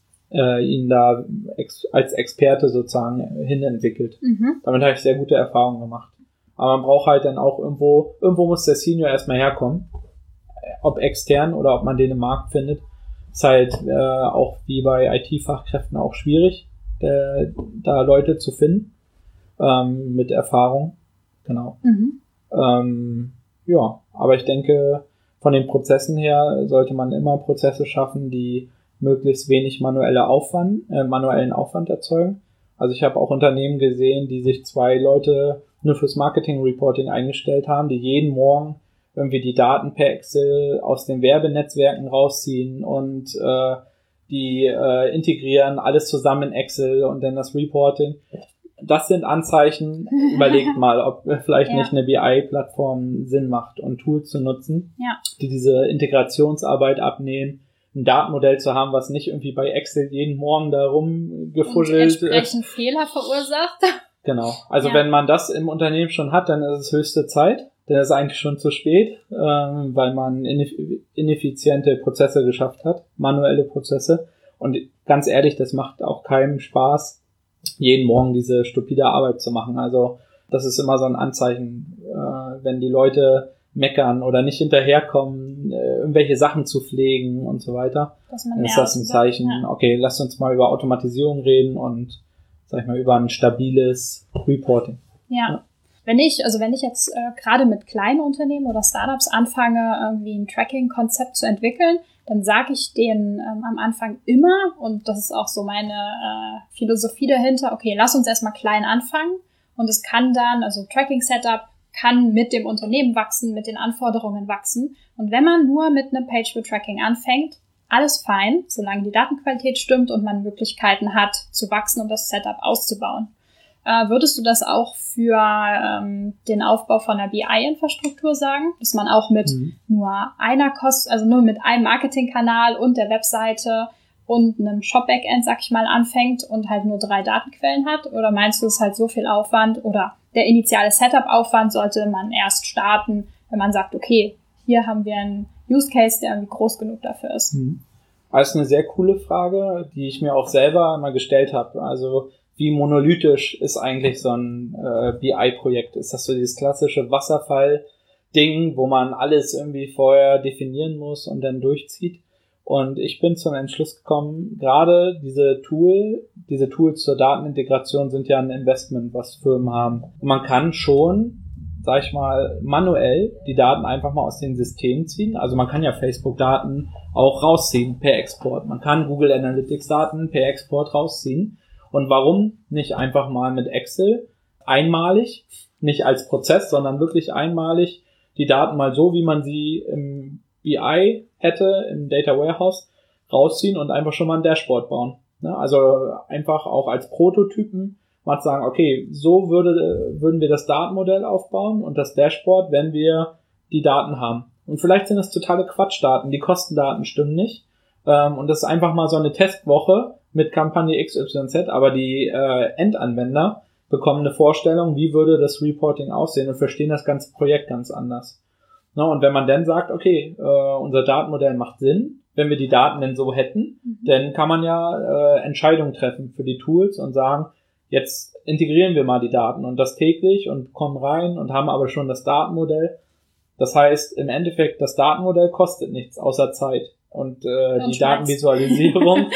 ihn da als Experte sozusagen hinentwickelt. Damit habe ich sehr gute Erfahrungen gemacht. Aber man braucht halt dann auch irgendwo muss der Senior erstmal herkommen, ob extern oder ob man den im Markt findet. Ist halt auch wie bei IT-Fachkräften auch schwierig, da Leute zu finden mit Erfahrung. Genau. Ja, aber ich denke, von den Prozessen her sollte man immer Prozesse schaffen, die möglichst wenig manuellen Aufwand erzeugen. Also ich habe auch Unternehmen gesehen, die sich 2 Leute nur fürs Marketing-Reporting eingestellt haben, die jeden Morgen irgendwie die Daten per Excel aus den Werbenetzwerken rausziehen und die integrieren alles zusammen in Excel und dann das Reporting. Das sind Anzeichen, überlegt mal, ob vielleicht nicht eine BI-Plattform Sinn macht und Tools zu nutzen, die diese Integrationsarbeit abnehmen, ein Datenmodell zu haben, was nicht irgendwie bei Excel jeden Morgen da rumgefuschelt ist. Entsprechend Fehler verursacht. Genau. Also wenn man das im Unternehmen schon hat, dann ist es höchste Zeit. Dann ist es eigentlich schon zu spät, weil man ineffiziente Prozesse geschafft hat, manuelle Prozesse. Und ganz ehrlich, das macht auch keinem Spaß, jeden Morgen diese stupide Arbeit zu machen. Also das ist immer so ein Anzeichen, wenn die Leute meckern oder nicht hinterherkommen, irgendwelche Sachen zu pflegen und so weiter, dann ist das ein Zeichen, okay, lasst uns mal über Automatisierung reden und, sag ich mal, über ein stabiles Reporting. Ja. Wenn ich jetzt gerade mit kleinen Unternehmen oder Startups anfange, irgendwie ein Tracking-Konzept zu entwickeln, dann sage ich denen am Anfang immer, und das ist auch so meine Philosophie dahinter, okay, lass uns erstmal klein anfangen und es kann dann, also Tracking-Setup kann mit dem Unternehmen wachsen, mit den Anforderungen wachsen. Und wenn man nur mit einem Page-View-Tracking anfängt, alles fein, solange die Datenqualität stimmt und man Möglichkeiten hat, zu wachsen und das Setup auszubauen. Würdest du das auch für den Aufbau von einer BI-Infrastruktur sagen, dass man auch mit nur mit einem Marketingkanal und der Webseite und einem Shop-Backend, sag ich mal, anfängt und halt nur 3 Datenquellen hat? Oder meinst du, es ist halt so viel Aufwand oder der initiale Setup-Aufwand sollte man erst starten, wenn man sagt, okay, hier haben wir einen Use-Case, der irgendwie groß genug dafür ist? Das ist eine sehr coole Frage, die ich mir auch selber mal gestellt habe. Also wie monolithisch ist eigentlich so ein BI-Projekt? Ist das so dieses klassische Wasserfall-Ding, wo man alles irgendwie vorher definieren muss und dann durchzieht? Und ich bin zum Entschluss gekommen, gerade diese Tools zur Datenintegration sind ja ein Investment, was Firmen haben. Und man kann schon, sag ich mal, manuell die Daten einfach mal aus den Systemen ziehen. Also man kann ja Facebook-Daten auch rausziehen per Export. Man kann Google Analytics-Daten per Export rausziehen. Und warum nicht einfach mal mit Excel einmalig, nicht als Prozess, sondern wirklich einmalig die Daten mal so, wie man sie im BI hätte, im Data Warehouse, rausziehen und einfach schon mal ein Dashboard bauen. Also einfach auch als Prototypen mal sagen, okay, so würden wir das Datenmodell aufbauen und das Dashboard, wenn wir die Daten haben. Und vielleicht sind das totale Quatschdaten, die Kostendaten stimmen nicht. Und das ist einfach mal so eine Testwoche mit Kampagne XYZ, aber die Endanwender bekommen eine Vorstellung, wie würde das Reporting aussehen und verstehen das ganze Projekt ganz anders. Und wenn man dann sagt, okay, unser Datenmodell macht Sinn, wenn wir die Daten denn so hätten, dann kann man ja Entscheidungen treffen für die Tools und sagen, jetzt integrieren wir mal die Daten und das täglich und kommen rein und haben aber schon das Datenmodell. Das heißt, im Endeffekt, das Datenmodell kostet nichts außer Zeit. Und die Datenvisualisierung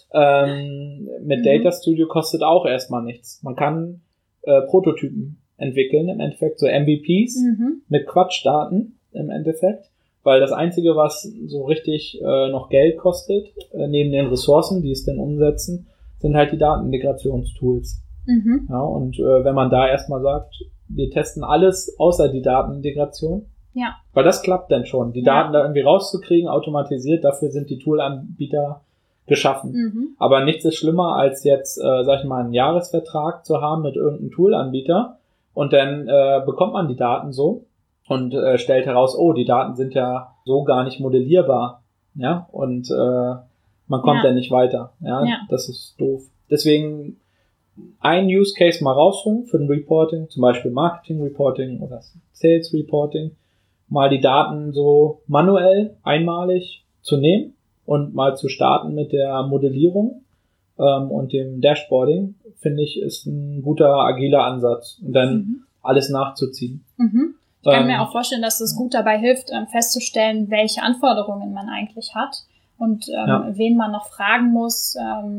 mit Data Studio kostet auch erstmal nichts. Man kann Prototypen entwickeln, im Endeffekt so MVPs mit Quatschdaten im Endeffekt, weil das Einzige, was so richtig noch Geld kostet, neben den Ressourcen, die es dann umsetzen, sind halt die Datenintegrationstools. Ja, und wenn man da erstmal sagt, wir testen alles außer die Datenintegration, weil das klappt dann schon, die Daten da irgendwie rauszukriegen, automatisiert, dafür sind die Toolanbieter geschaffen. Aber nichts ist schlimmer, als jetzt, sag ich mal, einen Jahresvertrag zu haben mit irgendeinem Toolanbieter und dann bekommt man die Daten so und stellt heraus, oh, die Daten sind ja so gar nicht modellierbar, ja, und man kommt dann nicht weiter, ja, das ist doof. Deswegen ein Use Case mal rausholen für ein Reporting, zum Beispiel Marketing Reporting oder Sales Reporting, mal die Daten so manuell einmalig zu nehmen und mal zu starten mit der Modellierung und dem Dashboarding, finde ich, ist ein guter, agiler Ansatz und dann alles nachzuziehen. Ich kann mir auch vorstellen, dass es gut dabei hilft, festzustellen, welche Anforderungen man eigentlich hat und wen man noch fragen muss,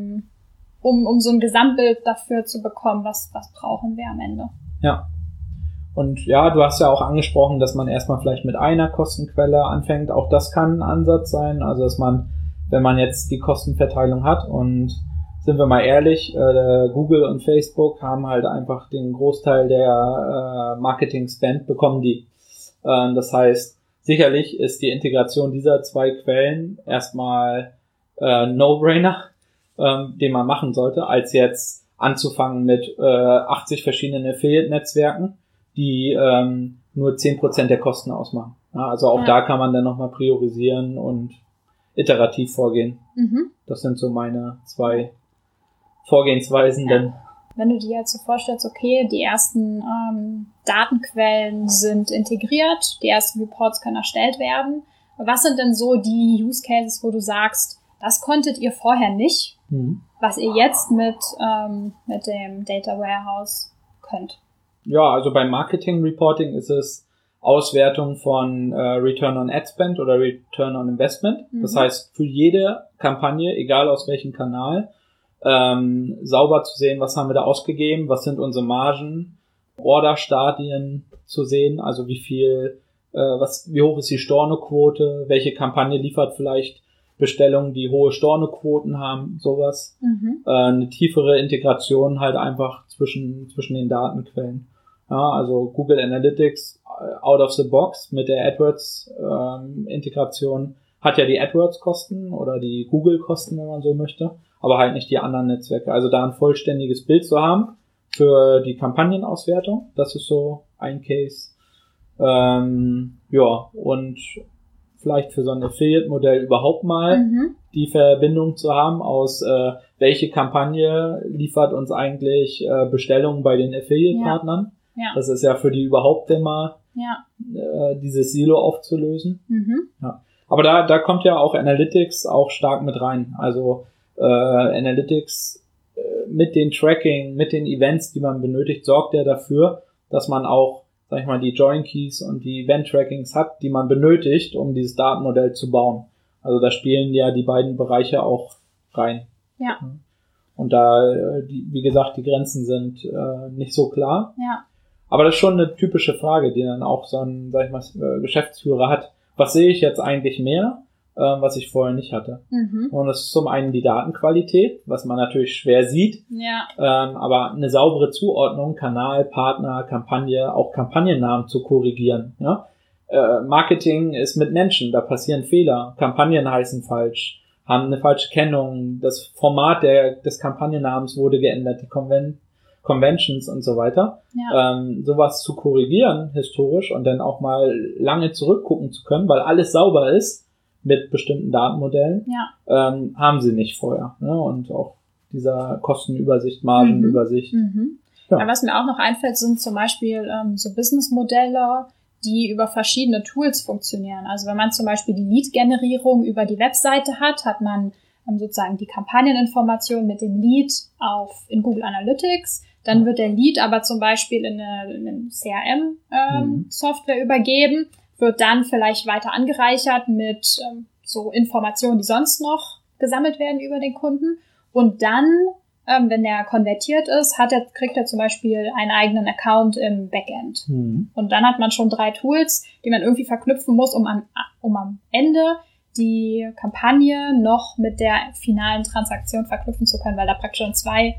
um so ein Gesamtbild dafür zu bekommen, was brauchen wir am Ende. Ja. Und ja, du hast ja auch angesprochen, dass man erstmal vielleicht mit einer Kostenquelle anfängt. Auch das kann ein Ansatz sein. Also, dass man, wenn man jetzt die Kostenverteilung hat und sind wir mal ehrlich, Google und Facebook haben halt einfach den Großteil der Marketing-Spend bekommen die. Das heißt, sicherlich ist die Integration dieser 2 Quellen erstmal No-Brainer, den man machen sollte, als jetzt anzufangen mit 80 verschiedenen Affiliate-Netzwerken, die nur 10% der Kosten ausmachen. Ja, also auch da kann man dann nochmal priorisieren und iterativ vorgehen. Das sind so meine 2 Vorgehensweisen. Denn wenn du dir jetzt so vorstellst, okay, die ersten Datenquellen sind integriert, die ersten Reports können erstellt werden. Was sind denn so die Use Cases, wo du sagst, das konntet ihr vorher nicht, was ihr jetzt mit dem Data Warehouse könnt? Ja, also beim Marketing Reporting ist es Auswertung von Return on Ad Spend oder Return on Investment. Das heißt, für jede Kampagne, egal aus welchem Kanal, sauber zu sehen, was haben wir da ausgegeben, was sind unsere Margen, Orderstadien zu sehen, also wie hoch ist die Stornoquote, welche Kampagne liefert vielleicht Bestellungen, die hohe Stornoquoten haben, sowas. Eine tiefere Integration halt einfach zwischen den Datenquellen. Ja, also Google Analytics out of the box mit der AdWords Integration hat ja die AdWords-Kosten oder die Google-Kosten, wenn man so möchte, aber halt nicht die anderen Netzwerke. Also da ein vollständiges Bild zu haben für die Kampagnenauswertung, das ist so ein Case. Ja, und vielleicht für so ein Affiliate-Modell überhaupt mal die Verbindung zu haben aus welche Kampagne liefert uns eigentlich Bestellungen bei den Affiliate-Partnern. Ja. Das ist ja für die überhaupt immer dieses Silo aufzulösen. Ja. Aber da kommt ja auch Analytics auch stark mit rein. Also Analytics mit den Tracking, mit den Events, die man benötigt, sorgt ja dafür, dass man auch, sag ich mal, die Join Keys und die Event Trackings hat, die man benötigt, um dieses Datenmodell zu bauen. Also da spielen ja die beiden Bereiche auch rein. Ja. Und da, wie gesagt, die Grenzen sind nicht so klar. Ja. Aber das ist schon eine typische Frage, die dann auch so ein, sag ich mal, Geschäftsführer hat. Was sehe ich jetzt eigentlich mehr, was ich vorher nicht hatte? Und das ist zum einen die Datenqualität, was man natürlich schwer sieht. Ja. Aber eine saubere Zuordnung, Kanal, Partner, Kampagne, auch Kampagnennamen zu korrigieren. Ja? Marketing ist mit Menschen, da passieren Fehler. Kampagnen heißen falsch, haben eine falsche Kennung. Das Format des Kampagnennamens wurde geändert, die Conventions und so weiter. Ja. Sowas zu korrigieren historisch und dann auch mal lange zurückgucken zu können, weil alles sauber ist mit bestimmten Datenmodellen, haben sie nicht vorher. Ne? Und auch dieser Kostenübersicht, Margenübersicht. Ja. Ja, was mir auch noch einfällt, sind zum Beispiel so Businessmodelle, die über verschiedene Tools funktionieren. Also wenn man zum Beispiel die Lead-Generierung über die Webseite hat man sozusagen die Kampagneninformation mit dem Lead in Google Analytics. Dann wird der Lead aber zum Beispiel in eine CRM-Software übergeben, wird dann vielleicht weiter angereichert mit so Informationen, die sonst noch gesammelt werden über den Kunden. Und dann, wenn der konvertiert ist, kriegt er zum Beispiel einen eigenen Account im Backend. Und dann hat man schon 3 Tools, die man irgendwie verknüpfen muss, um am Ende die Kampagne noch mit der finalen Transaktion verknüpfen zu können, weil da praktisch schon 2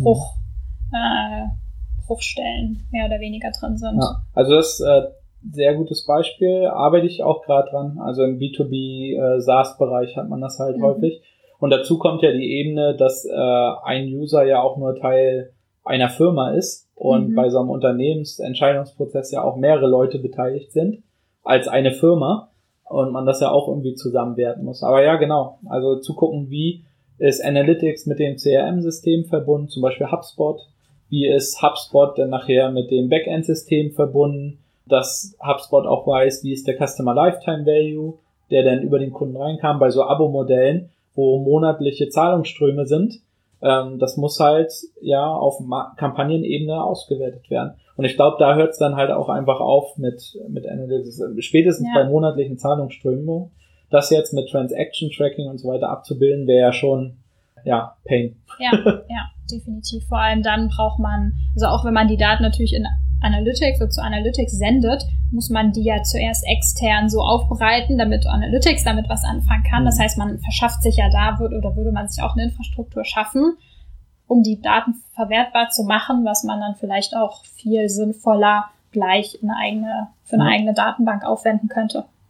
Bruchstellen mehr oder weniger drin sind. Ja, also das ist sehr gutes Beispiel, arbeite ich auch gerade dran. Also im B2B SaaS-Bereich hat man das halt häufig. Und dazu kommt ja die Ebene, dass ein User ja auch nur Teil einer Firma ist und bei so einem Unternehmensentscheidungsprozess ja auch mehrere Leute beteiligt sind als eine Firma und man das ja auch irgendwie zusammenwerten muss. Aber ja, genau. Also zu gucken, wie ist Analytics mit dem CRM-System verbunden, zum Beispiel HubSpot. Wie ist HubSpot dann nachher mit dem Backend-System verbunden, dass HubSpot auch weiß, wie ist der Customer Lifetime Value, der dann über den Kunden reinkam, bei so Abo-Modellen, wo monatliche Zahlungsströme sind. Das muss halt ja auf Kampagnenebene ausgewertet werden. Und ich glaube, da hört es dann halt auch einfach auf mit Analytics. Spätestens bei monatlichen Zahlungsströmen. Das jetzt mit Transaction Tracking und so weiter abzubilden, wäre ja schon, Pain. Ja, definitiv. Vor allem dann braucht man, also auch wenn man die Daten natürlich in Analytics oder zu Analytics sendet, muss man die ja zuerst extern so aufbereiten, damit Analytics damit was anfangen kann. Das heißt, man verschafft sich ja würde man sich auch eine Infrastruktur schaffen, um die Daten verwertbar zu machen, was man dann vielleicht auch viel sinnvoller gleich für eine eigene Datenbank aufwenden könnte.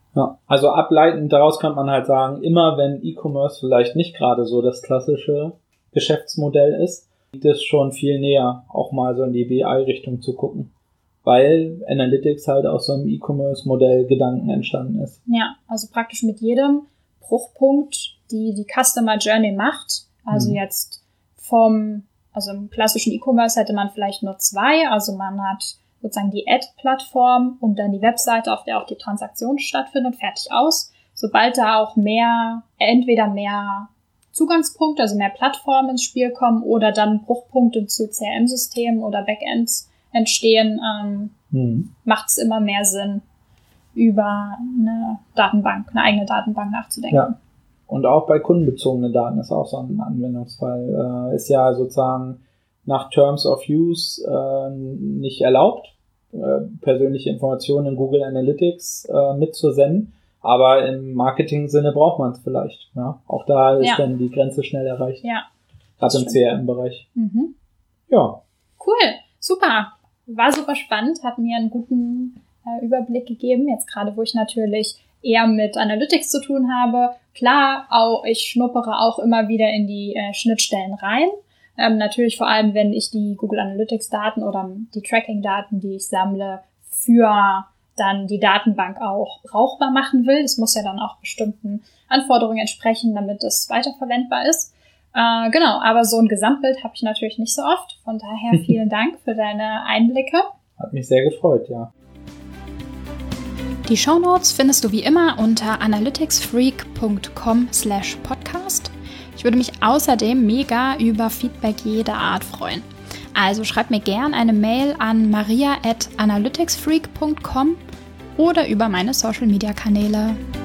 Ja, also ableitend daraus kann man halt sagen, immer wenn E-Commerce vielleicht nicht gerade so das klassische Geschäftsmodell ist, liegt es schon viel näher, auch mal so in die BI-Richtung zu gucken, weil Analytics halt aus so einem E-Commerce-Modell Gedanken entstanden ist. Ja, also praktisch mit jedem Bruchpunkt, die Customer Journey macht, also jetzt also im klassischen E-Commerce hätte man vielleicht nur 2, also man hat sozusagen die Ad-Plattform und dann die Webseite, auf der auch die Transaktion stattfindet, fertig aus. Sobald da auch entweder mehr Zugangspunkte, also mehr Plattformen ins Spiel kommen oder dann Bruchpunkte zu CRM-Systemen oder Backends entstehen, macht es immer mehr Sinn, über eine eigene Datenbank nachzudenken. Ja. Und auch bei kundenbezogenen Daten ist auch so ein Anwendungsfall. Ist ja sozusagen nach Terms of Use nicht erlaubt, persönliche Informationen in Google Analytics mitzusenden, aber im Marketing-Sinne braucht man es vielleicht. Ja? Auch da ist dann die Grenze schnell erreicht. Ja. Gerade im CRM-Bereich. Mhm. Ja. Cool, super. War super spannend, hat mir einen guten Überblick gegeben, jetzt gerade wo ich natürlich eher mit Analytics zu tun habe. Klar, ich schnuppere auch immer wieder in die Schnittstellen rein. Natürlich vor allem, wenn ich die Google Analytics Daten oder die Tracking-Daten, die ich sammle, für dann die Datenbank auch brauchbar machen will. Das muss ja dann auch bestimmten Anforderungen entsprechen, damit es weiterverwendbar ist. Genau, aber so ein Gesamtbild habe ich natürlich nicht so oft. Von daher vielen Dank für deine Einblicke. Hat mich sehr gefreut, ja. Die Shownotes findest du wie immer unter analyticsfreak.com/podcast. Ich würde mich außerdem mega über Feedback jeder Art freuen. Also schreib mir gern eine Mail an maria@analyticsfreak.com oder über meine Social-Media-Kanäle.